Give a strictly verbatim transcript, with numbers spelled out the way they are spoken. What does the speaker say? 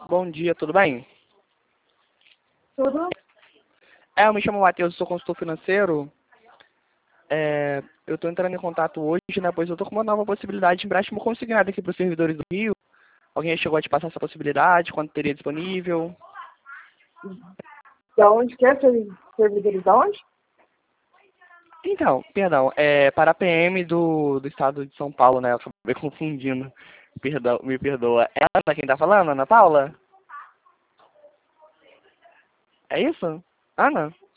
Bom dia, tudo bem? Tudo? É, eu me chamo Matheus, sou consultor financeiro. É, eu estou entrando em contato hoje, né, pois eu estou com uma nova possibilidade de empréstimo consignado aqui para os servidores do Rio. Alguém chegou a te passar essa possibilidade, quando teria disponível? Da onde que é? Ser- Servidores da onde? Então, perdão, é para a P M do, do estado de São Paulo, né? Eu acabei confundindo. Perdão, me perdoa. É a Ana quem está falando, Ana Paula? É isso? Ana?